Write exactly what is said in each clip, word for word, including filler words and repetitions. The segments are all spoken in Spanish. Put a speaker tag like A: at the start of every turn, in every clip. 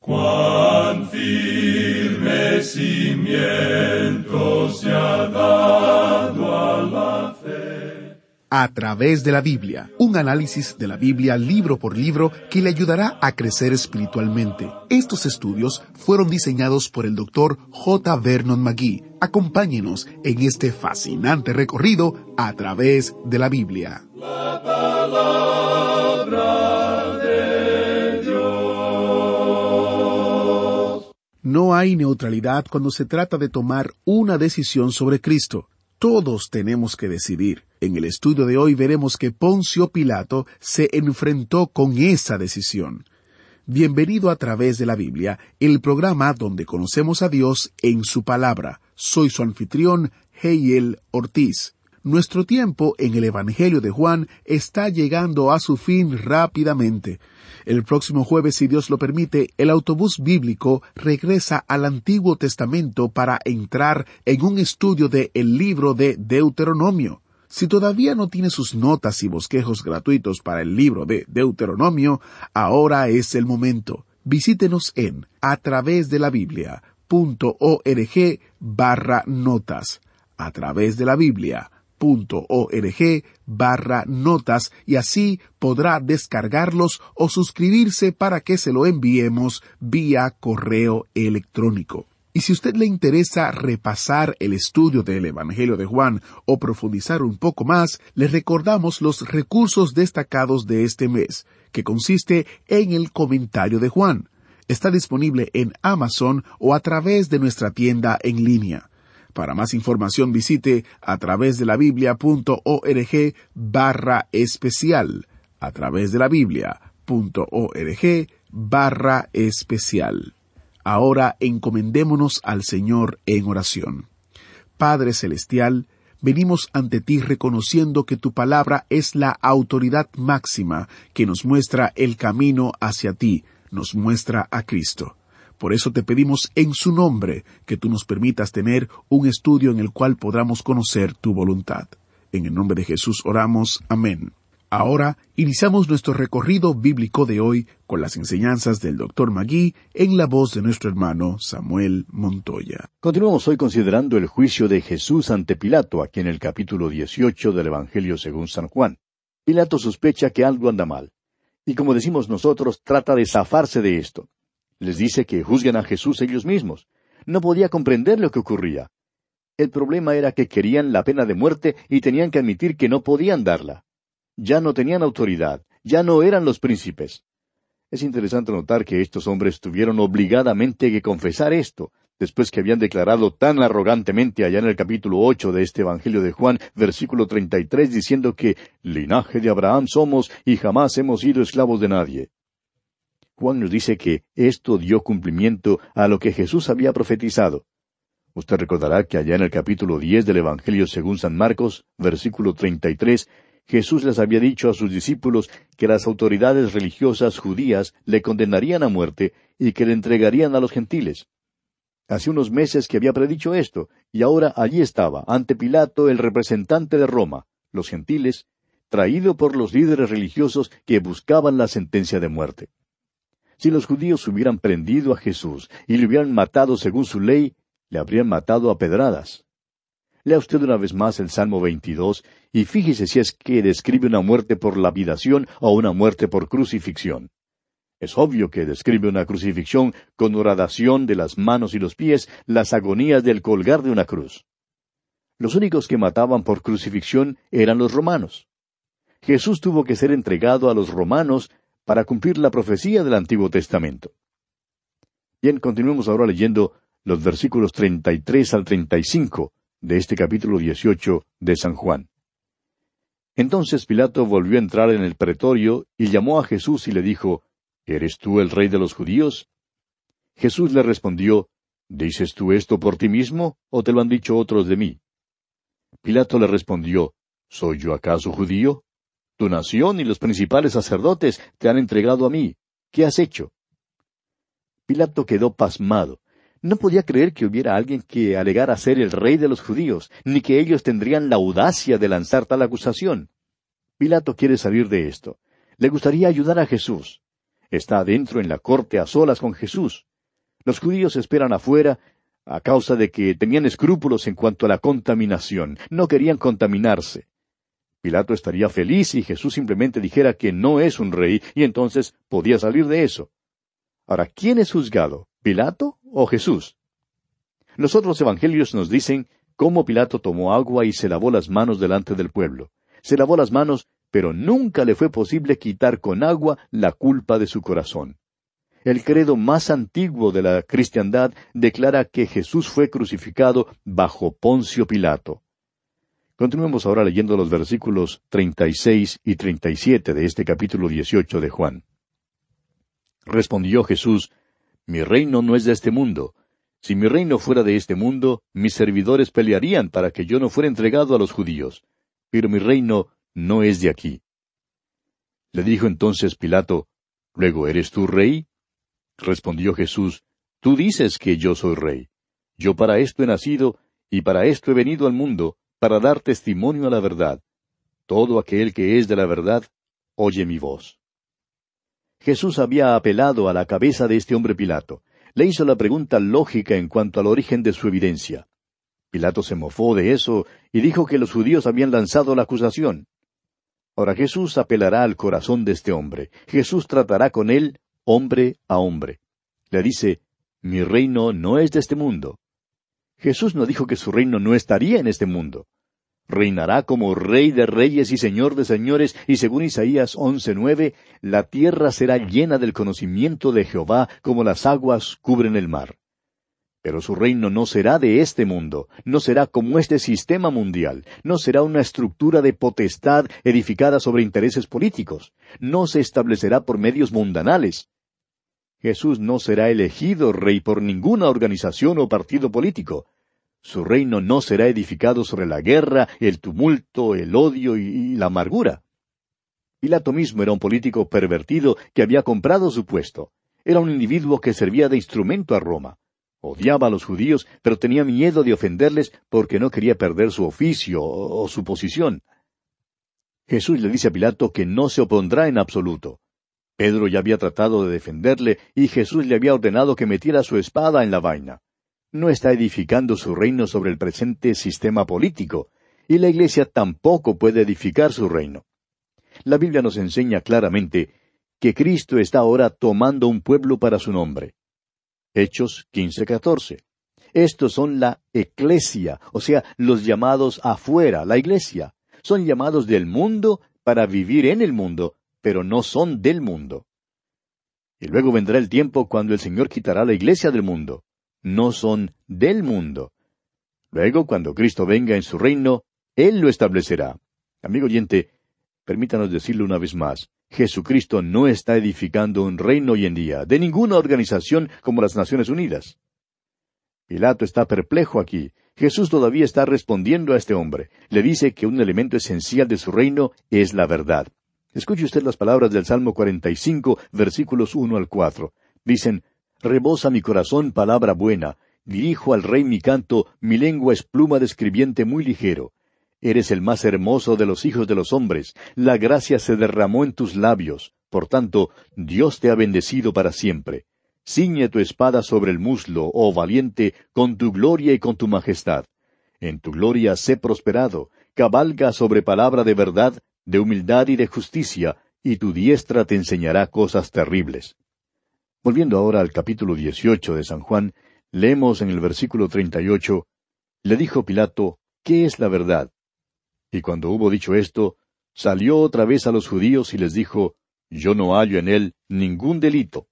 A: Cuán firme cimiento se ha dado a la fe.
B: A través de la Biblia, un análisis de la Biblia libro por libro que le ayudará a crecer espiritualmente. Estos estudios fueron diseñados por el doctor J. Vernon McGee. Acompáñenos en este fascinante recorrido a través de la Biblia.
A: La palabra de Dios.
B: No hay neutralidad cuando se trata de tomar una decisión sobre Cristo. Todos tenemos que decidir. En el estudio de hoy veremos que Poncio Pilato se enfrentó con esa decisión. Bienvenido a través de la Biblia, el programa donde conocemos a Dios en su palabra. Soy su anfitrión, Heiel Ortiz. Nuestro tiempo en el Evangelio de Juan está llegando a su fin rápidamente. El próximo jueves, si Dios lo permite, el autobús bíblico regresa al Antiguo Testamento para entrar en un estudio de el libro de Deuteronomio. Si todavía no tiene sus notas y bosquejos gratuitos para el libro de Deuteronomio, ahora es el momento. Visítenos en a través de la Biblia punto org barra notas. A través de la Biblia punto org barra notas y así podrá descargarlos o suscribirse para que se lo enviemos vía correo electrónico. Y si a usted le interesa repasar el estudio del Evangelio de Juan o profundizar un poco más, le recordamos los recursos destacados de este mes, que consiste en el comentario de Juan. Está disponible en Amazon o a través de nuestra tienda en línea. Para más información visite a través de la Biblia punto org barra especial. A través de la Biblia punto org barra especial. Ahora encomendémonos al Señor en oración. Padre Celestial, venimos ante ti reconociendo que tu palabra es la autoridad máxima que nos muestra el camino hacia ti, nos muestra a Cristo. Por eso te pedimos en su nombre que tú nos permitas tener un estudio en el cual podamos conocer tu voluntad. En el nombre de Jesús oramos. Amén. Ahora iniciamos nuestro recorrido bíblico de hoy con las enseñanzas del doctor McGee en la voz de nuestro hermano Samuel Montoya.
C: Continuamos hoy considerando el juicio de Jesús ante Pilato, aquí en el capítulo dieciocho del Evangelio según San Juan. Pilato sospecha que algo anda mal, y como decimos nosotros, trata de zafarse de esto. Les dice que juzguen a Jesús ellos mismos. No podía comprender lo que ocurría. El problema era que querían la pena de muerte y tenían que admitir que no podían darla. Ya no tenían autoridad, ya no eran los príncipes. Es interesante notar que estos hombres tuvieron obligadamente que confesar esto, después que habían declarado tan arrogantemente allá en el capítulo ocho de este Evangelio de Juan, versículo treinta y tres, diciendo que linaje de Abraham somos y jamás hemos sido esclavos de nadie. Juan nos dice que esto dio cumplimiento a lo que Jesús había profetizado. Usted recordará que allá en el capítulo diez del Evangelio según San Marcos, versículo treinta y tres, Jesús les había dicho a sus discípulos que las autoridades religiosas judías le condenarían a muerte y que le entregarían a los gentiles. Hace unos meses que había predicho esto, y ahora allí estaba, ante Pilato, el representante de Roma, los gentiles, traído por los líderes religiosos que buscaban la sentencia de muerte. Si los judíos hubieran prendido a Jesús y le hubieran matado según su ley, le habrían matado a pedradas. Lea usted una vez más el Salmo veintidós y fíjese si es que describe una muerte por lapidación o una muerte por crucifixión. Es obvio que describe una crucifixión con horadación de las manos y los pies, las agonías del colgar de una cruz. Los únicos que mataban por crucifixión eran los romanos. Jesús tuvo que ser entregado a los romanos para cumplir la profecía del Antiguo Testamento. Bien, continuemos ahora leyendo los versículos treinta y tres al treinta y cinco de este capítulo dieciocho de San Juan. Entonces Pilato volvió a entrar en el pretorio y llamó a Jesús y le dijo, ¿Eres tú el rey de los judíos? Jesús le respondió, ¿Dices tú esto por ti mismo, o te lo han dicho otros de mí? Pilato le respondió, ¿Soy yo acaso judío? Tu nación y los principales sacerdotes te han entregado a mí. ¿Qué has hecho? Pilato quedó pasmado. No podía creer que hubiera alguien que alegara ser el rey de los judíos, ni que ellos tendrían la audacia de lanzar tal acusación. Pilato quiere salir de esto. Le gustaría ayudar a Jesús. está adentro en la corte a solas con Jesús. Los judíos esperan afuera a causa de que tenían escrúpulos en cuanto a la contaminación. No querían contaminarse. Pilato estaría feliz si Jesús simplemente dijera que no es un rey, y entonces podía salir de eso. Ahora, ¿quién es juzgado? ¿Pilato o Jesús? Los otros evangelios nos dicen cómo Pilato tomó agua y se lavó las manos delante del pueblo. Se lavó las manos, pero nunca le fue posible quitar con agua la culpa de su corazón. El credo más antiguo de la cristiandad declara que Jesús fue crucificado bajo Poncio Pilato. Continuemos ahora leyendo los versículos treinta y seis y treinta y siete de este capítulo dieciocho de Juan. Respondió Jesús: Mi reino no es de este mundo. Si mi reino fuera de este mundo, mis servidores pelearían para que yo no fuera entregado a los judíos. Pero mi reino no es de aquí. Le dijo entonces Pilato: ¿Luego eres tú rey? Respondió Jesús: Tú dices que yo soy rey. Yo para esto he nacido, y para esto he venido al mundo, para dar testimonio a la verdad. Todo aquel que es de la verdad, oye mi voz. Jesús había apelado a la cabeza de este hombre Pilato. Le hizo la pregunta lógica en cuanto al origen de su evidencia. Pilato se mofó de eso y dijo que los judíos habían lanzado la acusación. Ahora Jesús apelará al corazón de este hombre. Jesús tratará con él hombre a hombre. Le dice: Mi reino no es de este mundo. Jesús no dijo que su reino no estaría en este mundo. Reinará como Rey de reyes y Señor de señores, y según Isaías once nueve, la tierra será llena del conocimiento de Jehová como las aguas cubren el mar. Pero su reino no será de este mundo, no será como este sistema mundial, no será una estructura de potestad edificada sobre intereses políticos, no se establecerá por medios mundanales. Jesús no será elegido rey por ninguna organización o partido político. Su reino no será edificado sobre la guerra, el tumulto, el odio y la amargura. Pilato mismo era un político pervertido que había comprado su puesto. Era un individuo que servía de instrumento a Roma. Odiaba a los judíos, pero tenía miedo de ofenderles porque no quería perder su oficio o su posición. Jesús le dice a Pilato que no se opondrá en absoluto. Pedro ya había tratado de defenderle y Jesús le había ordenado que metiera su espada en la vaina. No está edificando su reino sobre el presente sistema político, y la Iglesia tampoco puede edificar su reino. La Biblia nos enseña claramente que Cristo está ahora tomando un pueblo para su nombre. Hechos quince catorce. Estos son la eclesia, o sea, los llamados afuera, la Iglesia. Son llamados del mundo para vivir en el mundo, pero no son del mundo. Y luego vendrá el tiempo cuando el Señor quitará la Iglesia del mundo. No son del mundo. Luego, cuando Cristo venga en su reino, Él lo establecerá. Amigo oyente, permítanos decirlo una vez más. Jesucristo no está edificando un reino hoy en día, de ninguna organización como las Naciones Unidas. Pilato está perplejo aquí. Jesús todavía está respondiendo a este hombre. Le dice que un elemento esencial de su reino es la verdad. Escuche usted las palabras del Salmo cuarenta y cinco, versículos uno al cuatro. Dicen: Rebosa mi corazón palabra buena, dirijo al Rey mi canto, mi lengua es pluma de escribiente muy ligero. Eres el más hermoso de los hijos de los hombres, la gracia se derramó en tus labios, por tanto, Dios te ha bendecido para siempre. Ciñe tu espada sobre el muslo, oh valiente, con tu gloria y con tu majestad. En tu gloria sé prosperado, cabalga sobre palabra de verdad, de humildad y de justicia, y tu diestra te enseñará cosas terribles. Volviendo ahora al capítulo dieciocho de San Juan, leemos en el versículo treinta y ocho, le dijo Pilato: ¿Qué es la verdad? Y cuando hubo dicho esto, salió otra vez a los judíos y les dijo: Yo no hallo en él ningún delito.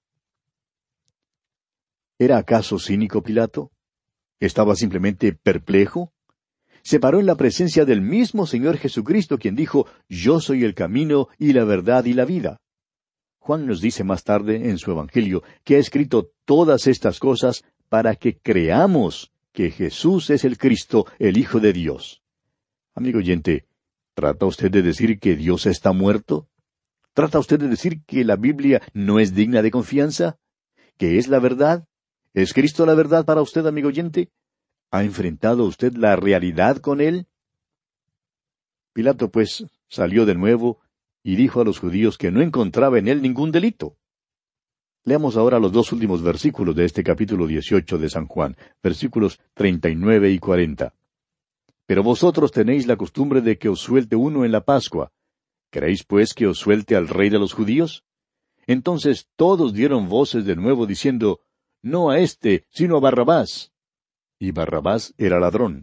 C: ¿Era acaso cínico Pilato? ¿Estaba simplemente perplejo? Se paró en la presencia del mismo Señor Jesucristo, quien dijo: Yo soy el camino y la verdad y la vida. Juan nos dice más tarde en su Evangelio que ha escrito todas estas cosas para que creamos que Jesús es el Cristo, el Hijo de Dios. Amigo oyente, ¿trata usted de decir que Dios está muerto? ¿Trata usted de decir que la Biblia no es digna de confianza? ¿Que es la verdad? ¿Es Cristo la verdad para usted, amigo oyente? ¿Ha enfrentado usted la realidad con Él? Pilato, pues, salió de nuevo y dijo a los judíos que no encontraba en él ningún delito. Leamos ahora los dos últimos versículos de este capítulo dieciocho de San Juan, versículos treinta y nueve y cuarenta. Pero vosotros tenéis la costumbre de que os suelte uno en la Pascua. ¿Queréis pues que os suelte al Rey de los judíos? Entonces todos dieron voces de nuevo diciendo, no a éste, sino a Barrabás. Y Barrabás era ladrón.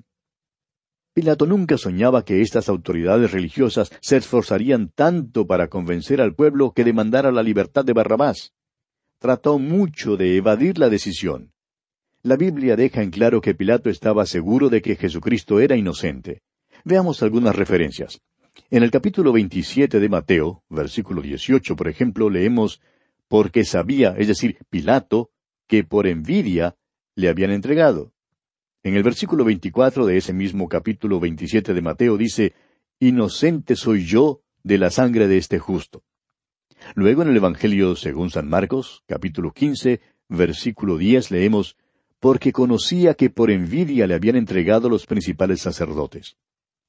C: Pilato nunca soñaba que estas autoridades religiosas se esforzarían tanto para convencer al pueblo que demandara la libertad de Barrabás. Trató mucho de evadir la decisión. La Biblia deja en claro que Pilato estaba seguro de que Jesucristo era inocente. Veamos algunas referencias. En el capítulo veintisiete de Mateo, versículo dieciocho, por ejemplo, leemos, porque sabía, es decir, Pilato, que por envidia le habían entregado. En el versículo veinticuatro de ese mismo capítulo veintisiete de Mateo dice, inocente soy yo de la sangre de este justo. Luego en el Evangelio según San Marcos, capítulo quince, versículo diez, leemos, porque conocía que por envidia le habían entregado los principales sacerdotes.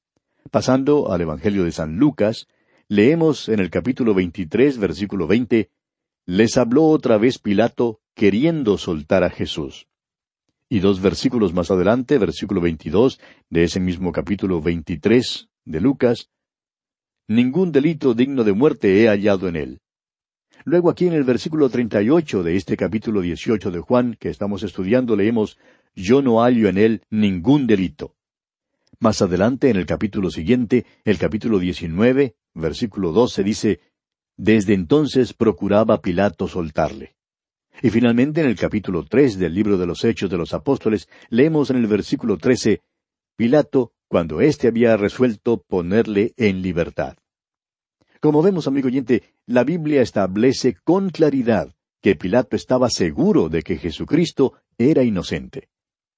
C: Pasando al Evangelio de San Lucas, leemos en el capítulo veintitrés, versículo veinte, les habló otra vez Pilato queriendo soltar a Jesús. Y dos versículos más adelante, versículo veintidós, de ese mismo capítulo veintitrés de Lucas, ningún delito digno de muerte he hallado en él. Luego aquí en el versículo treinta y ocho de este capítulo dieciocho de Juan, que estamos estudiando, leemos, yo no hallo en él ningún delito. Más adelante, en el capítulo siguiente, el capítulo diecinueve, versículo doce, dice, desde entonces procuraba Pilato soltarle. Y finalmente, en el capítulo tres del libro de los Hechos de los Apóstoles, leemos en el versículo trece, Pilato, cuando éste había resuelto ponerle en libertad. Como vemos, amigo oyente, la Biblia establece con claridad que Pilato estaba seguro de que Jesucristo era inocente.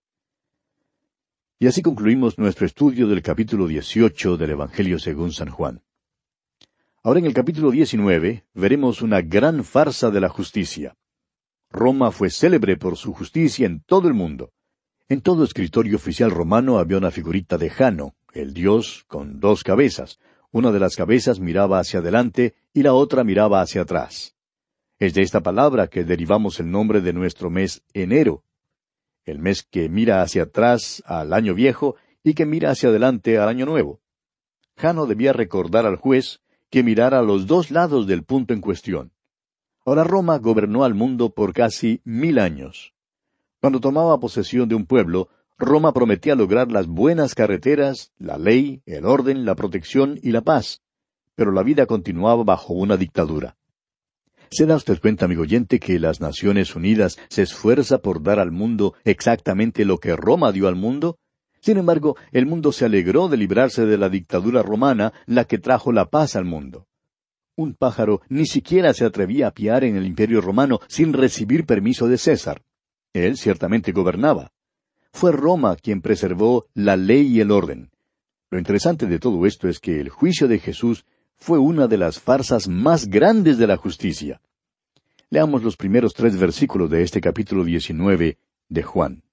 C: Y así concluimos nuestro estudio del capítulo dieciocho del Evangelio según San Juan. Ahora en el capítulo diecinueve veremos una gran farsa de la justicia. Roma fue célebre por su justicia en todo el mundo. En todo escritorio oficial romano había una figurita de Jano, el dios con dos cabezas. Una de las cabezas miraba hacia adelante y la otra miraba hacia atrás. Es de esta palabra que derivamos el nombre de nuestro mes enero, el mes que mira hacia atrás al año viejo y que mira hacia adelante al año nuevo. Jano debía recordar al juez que mirara a los dos lados del punto en cuestión. Ahora Roma gobernó al mundo por casi mil años. Cuando tomaba posesión de un pueblo, Roma prometía lograr las buenas carreteras, la ley, el orden, la protección y la paz. Pero la vida continuaba bajo una dictadura. ¿Se da usted cuenta, amigo oyente, que las Naciones Unidas se esfuerza por dar al mundo exactamente lo que Roma dio al mundo? Sin embargo, el mundo se alegró de librarse de la dictadura romana, la que trajo la paz al mundo. Un pájaro ni siquiera se atrevía a piar en el Imperio Romano sin recibir permiso de César. Él ciertamente gobernaba. Fue Roma quien preservó la ley y el orden. Lo interesante de todo esto es que el juicio de Jesús fue una de las farsas más grandes de la justicia. Leamos los primeros tres versículos de este capítulo diecinueve de Juan.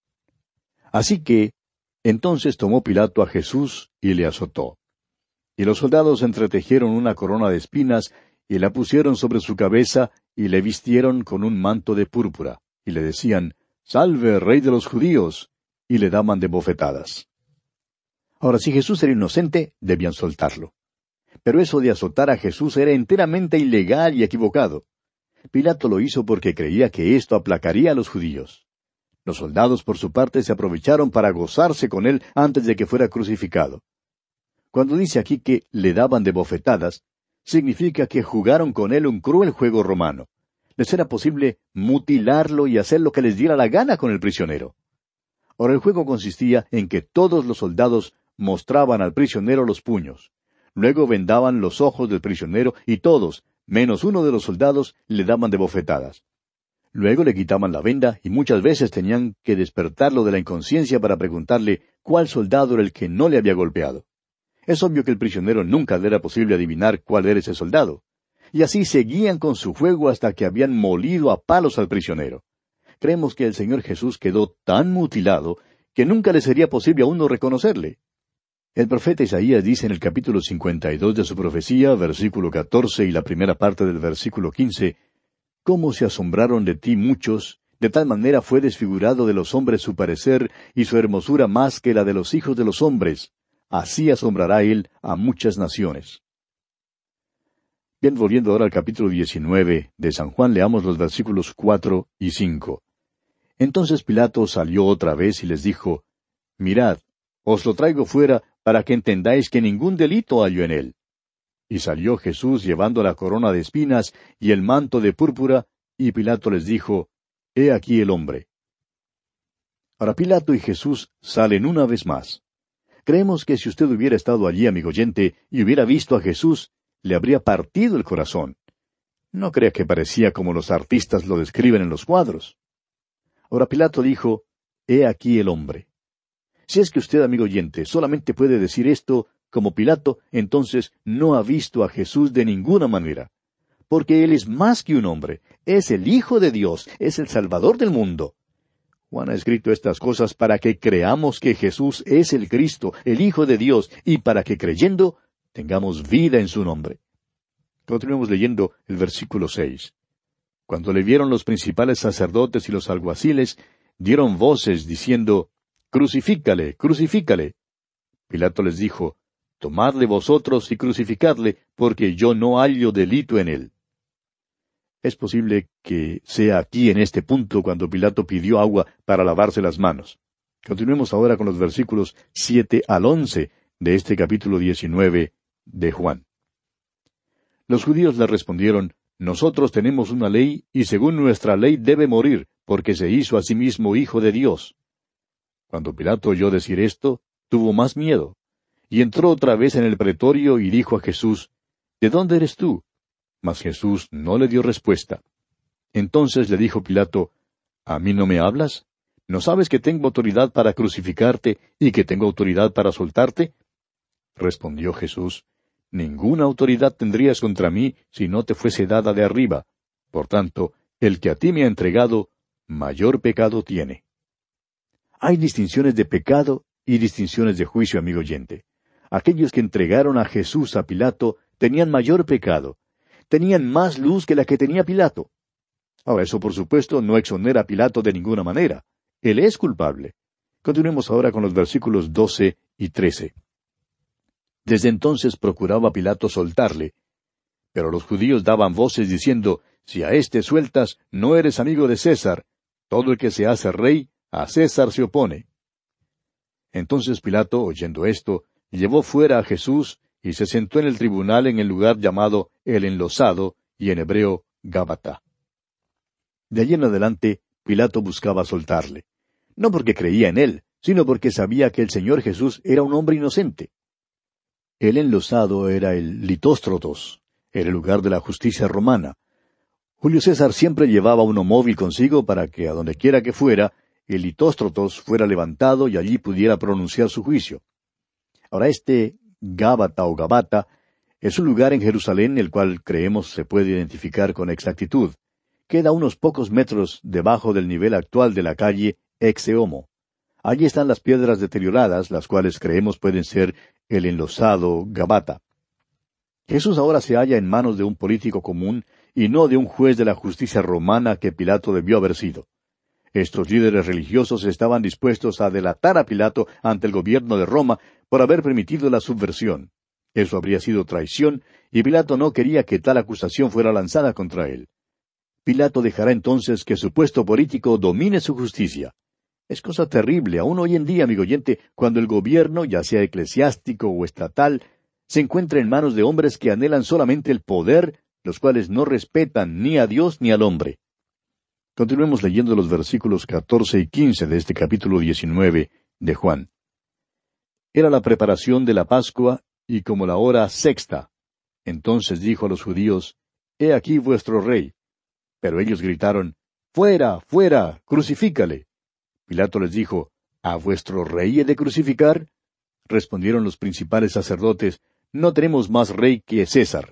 C: Así que, entonces tomó Pilato a Jesús y le azotó. Y los soldados entretejieron una corona de espinas, y la pusieron sobre su cabeza, y le vistieron con un manto de púrpura, y le decían, Salve, Rey de los judíos, y le daban de bofetadas. Ahora, si Jesús era inocente, debían soltarlo. Pero eso de azotar a Jesús era enteramente ilegal y equivocado. Pilato lo hizo porque creía que esto aplacaría a los judíos. Los soldados, por su parte, se aprovecharon para gozarse con él antes de que fuera crucificado. Cuando dice aquí que le daban de bofetadas, significa que jugaron con él un cruel juego romano. Les era posible mutilarlo y hacer lo que les diera la gana con el prisionero. Ahora el juego consistía en que todos los soldados mostraban al prisionero los puños. Luego vendaban los ojos del prisionero y todos, menos uno de los soldados, le daban de bofetadas. Luego le quitaban la venda y muchas veces tenían que despertarlo de la inconsciencia para preguntarle cuál soldado era el que no le había golpeado. Es obvio que el prisionero nunca le era posible adivinar cuál era ese soldado. Y así seguían con su juego hasta que habían molido a palos al prisionero. Creemos que el Señor Jesús quedó tan mutilado que nunca le sería posible a uno reconocerle. El profeta Isaías dice en el capítulo cincuenta y dos de su profecía, versículo catorce y la primera parte del versículo quince, cómo se asombraron de ti muchos, de tal manera fue desfigurado de los hombres su parecer, y su hermosura más que la de los hijos de los hombres. Así asombrará él a muchas naciones. Bien, volviendo ahora al capítulo diecinueve de San Juan, leamos los versículos cuatro y cinco. Entonces Pilato salió otra vez y les dijo, Mirad, os lo traigo fuera para que entendáis que ningún delito hallo en él. Y salió Jesús llevando la corona de espinas y el manto de púrpura, y Pilato les dijo, He aquí el hombre. Ahora Pilato y Jesús salen una vez más. Creemos que si usted hubiera estado allí, amigo oyente, y hubiera visto a Jesús, le habría partido el corazón. No crea que parecía como los artistas lo describen en los cuadros. Ahora Pilato dijo, He aquí el hombre. Si es que usted, amigo oyente, solamente puede decir esto como Pilato, entonces no ha visto a Jesús de ninguna manera. Porque Él es más que un hombre, es el Hijo de Dios, es el Salvador del mundo. Juan ha escrito estas cosas para que creamos que Jesús es el Cristo, el Hijo de Dios, y para que creyendo tengamos vida en su nombre. Continuemos leyendo el versículo seis. Cuando le vieron los principales sacerdotes y los alguaciles, dieron voces diciendo, Crucifícale, crucifícale. Pilato les dijo, Tomadle vosotros y crucificadle, porque yo no hallo delito en él. Es posible que sea aquí en este punto cuando Pilato pidió agua para lavarse las manos. Continuemos ahora con los versículos siete al once de este capítulo diecinueve de Juan. Los judíos le respondieron, Nosotros tenemos una ley, y según nuestra ley debe morir, porque se hizo a sí mismo Hijo de Dios. Cuando Pilato oyó decir esto, tuvo más miedo, y entró otra vez en el pretorio y dijo a Jesús, ¿De dónde eres tú? Mas Jesús no le dio respuesta. Entonces le dijo Pilato, ¿A mí no me hablas? ¿No sabes que tengo autoridad para crucificarte y que tengo autoridad para soltarte? Respondió Jesús, Ninguna autoridad tendrías contra mí si no te fuese dada de arriba. Por tanto, el que a ti me ha entregado, mayor pecado tiene. Hay distinciones de pecado y distinciones de juicio, amigo oyente. Aquellos que entregaron a Jesús a Pilato tenían mayor pecado. Tenían más luz que la que tenía Pilato. Ahora, eso por supuesto no exonera a Pilato de ninguna manera. Él es culpable. Continuemos ahora con los versículos doce y trece. Desde entonces procuraba Pilato soltarle, pero los judíos daban voces diciendo, Si a éste sueltas, no eres amigo de César. Todo el que se hace rey, a César se opone. Entonces Pilato, oyendo esto, llevó fuera a Jesús y se sentó en el tribunal en el lugar llamado El Enlosado, y en hebreo Gábata. De allí en adelante, Pilato buscaba soltarle, no porque creía en él, sino porque sabía que el Señor Jesús era un hombre inocente. El Enlosado era el Litóstrotos, era el lugar de la justicia romana. Julio César siempre llevaba uno móvil consigo para que, a donde quiera que fuera, el Litóstrotos fuera levantado y allí pudiera pronunciar su juicio. Ahora este Gábata o Gabata es un lugar en Jerusalén el cual creemos se puede identificar con exactitud. Queda unos pocos metros debajo del nivel actual de la calle Exeomo. Allí están las piedras deterioradas, las cuales creemos pueden ser el enlosado Gabata. Jesús ahora se halla en manos de un político común y no de un juez de la justicia romana que Pilato debió haber sido. Estos líderes religiosos estaban dispuestos a delatar a Pilato ante el gobierno de Roma por haber permitido la subversión. Eso habría sido traición, y Pilato no quería que tal acusación fuera lanzada contra él. Pilato dejará entonces que su puesto político domine su justicia. Es cosa terrible, aún hoy en día, amigo oyente, cuando el gobierno, ya sea eclesiástico o estatal, se encuentra en manos de hombres que anhelan solamente el poder, los cuales no respetan ni a Dios ni al hombre. Continuemos leyendo los versículos catorce y quince de este capítulo diecinueve de Juan. Era la preparación de la Pascua, y como la hora sexta. Entonces dijo a los judíos, He aquí vuestro rey. Pero ellos gritaron, Fuera, fuera, crucifícale. Pilato les dijo, ¿A vuestro rey he de crucificar? Respondieron los principales sacerdotes, No tenemos más rey que César.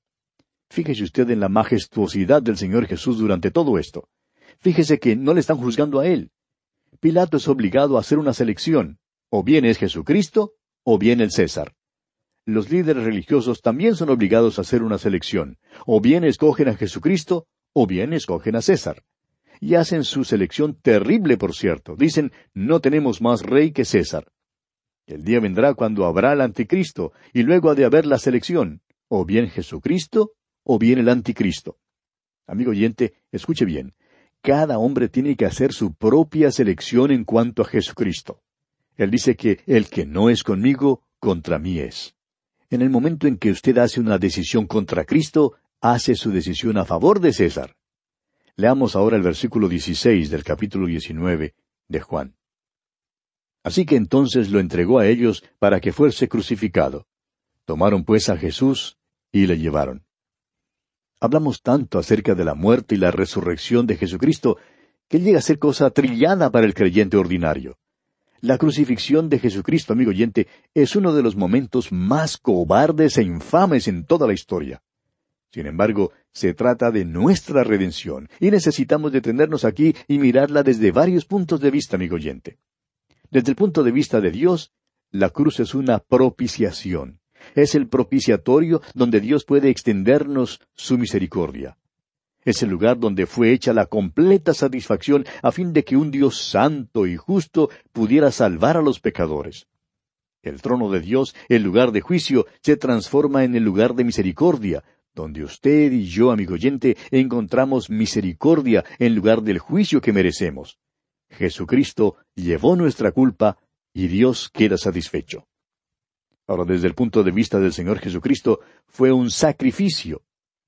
C: Fíjese usted en la majestuosidad del Señor Jesús durante todo esto. Fíjese que no le están juzgando a él. Pilato es obligado a hacer una selección. O bien es Jesucristo, o bien el César. Los líderes religiosos también son obligados a hacer una selección. O bien escogen a Jesucristo, o bien escogen a César. Y hacen su selección terrible, por cierto. Dicen, no tenemos más rey que César. El día vendrá cuando habrá el anticristo, y luego ha de haber la selección, o bien Jesucristo, o bien el anticristo. Amigo oyente, escuche bien. Cada hombre tiene que hacer su propia selección en cuanto a Jesucristo. Él dice que el que no es conmigo, contra mí es. En el momento en que usted hace una decisión contra Cristo, hace su decisión a favor de César. Leamos ahora el versículo dieciséis del capítulo diecinueve de Juan. Así que entonces lo entregó a ellos para que fuese crucificado. Tomaron pues a Jesús y le llevaron. Hablamos tanto acerca de la muerte y la resurrección de Jesucristo que llega a ser cosa trillada para el creyente ordinario. La crucifixión de Jesucristo, amigo oyente, es uno de los momentos más cobardes e infames en toda la historia. Sin embargo, se trata de nuestra redención, y necesitamos detenernos aquí y mirarla desde varios puntos de vista, amigo oyente. Desde el punto de vista de Dios, la cruz es una propiciación. Es el propiciatorio donde Dios puede extendernos su misericordia. Es el lugar donde fue hecha la completa satisfacción a fin de que un Dios santo y justo pudiera salvar a los pecadores. El trono de Dios, el lugar de juicio, se transforma en el lugar de misericordia, donde usted y yo, amigo oyente, encontramos misericordia en lugar del juicio que merecemos. Jesucristo llevó nuestra culpa y Dios queda satisfecho. Ahora, desde el punto de vista del Señor Jesucristo, fue un sacrificio.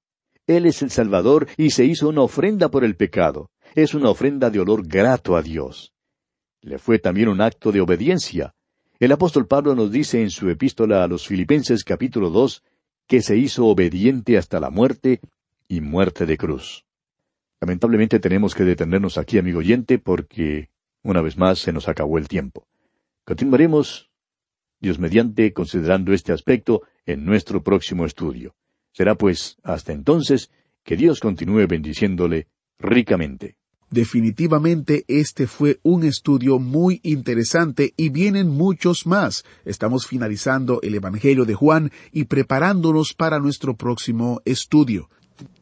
C: Él es el Salvador y se hizo una ofrenda por el pecado. Es una ofrenda de olor grato a Dios. Le fue también un acto de obediencia. El apóstol Pablo nos dice en su epístola a los Filipenses capítulo dos, que se hizo obediente hasta la muerte y muerte de cruz. Lamentablemente tenemos que detenernos aquí, amigo oyente, porque una vez más se nos acabó el tiempo. Continuaremos, Dios mediante, considerando este aspecto en nuestro próximo estudio. Será pues, hasta entonces, que Dios continúe bendiciéndole ricamente.
B: Definitivamente este fue un estudio muy interesante y vienen muchos más. Estamos finalizando el Evangelio de Juan y preparándonos para nuestro próximo estudio.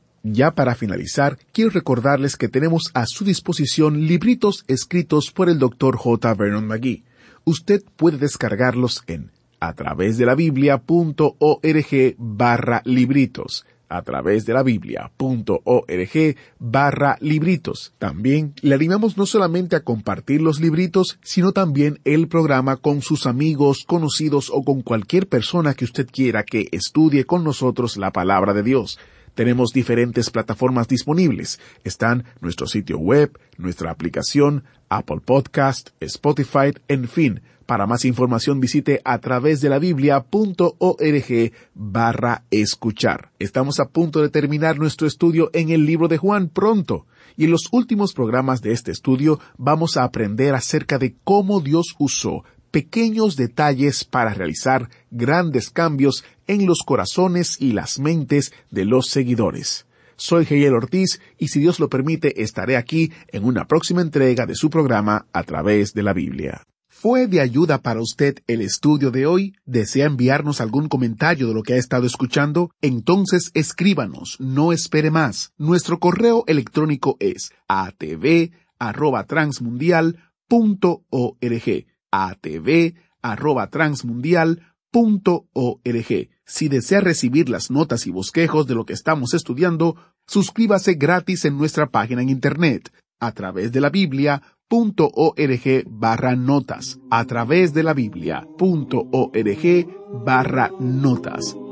B: Ya para finalizar, quiero recordarles que tenemos a su disposición libritos escritos por el doctor J. Vernon McGee. Usted puede descargarlos en a través de la biblia punto org barra libritos. a través de la biblia punto org barra libritos. También le animamos no solamente a compartir los libritos, sino también el programa con sus amigos, conocidos o con cualquier persona que usted quiera que estudie con nosotros la palabra de Dios. Tenemos diferentes plataformas disponibles. Están nuestro sitio web, nuestra aplicación, Apple Podcast, Spotify, en fin. Para más información visite a través de la biblia punto org barra escuchar. Estamos a punto de terminar nuestro estudio en el libro de Juan pronto. Y en los últimos programas de este estudio vamos a aprender acerca de cómo Dios usó pequeños detalles para realizar grandes cambios en los corazones y las mentes de los seguidores. Soy Geiel Ortiz y si Dios lo permite estaré aquí en una próxima entrega de su programa A Través de la Biblia. ¿Fue de ayuda para usted el estudio de hoy? ¿Desea enviarnos algún comentario de lo que ha estado escuchando? Entonces escríbanos, no espere más. Nuestro correo electrónico es a t v arroba transmundial punto org. a t v arroba transmundial punto org. Si desea recibir las notas y bosquejos de lo que estamos estudiando, suscríbase gratis en nuestra página en internet, a través de la biblia punto org barra notas, a través de la biblia punto org barra notas.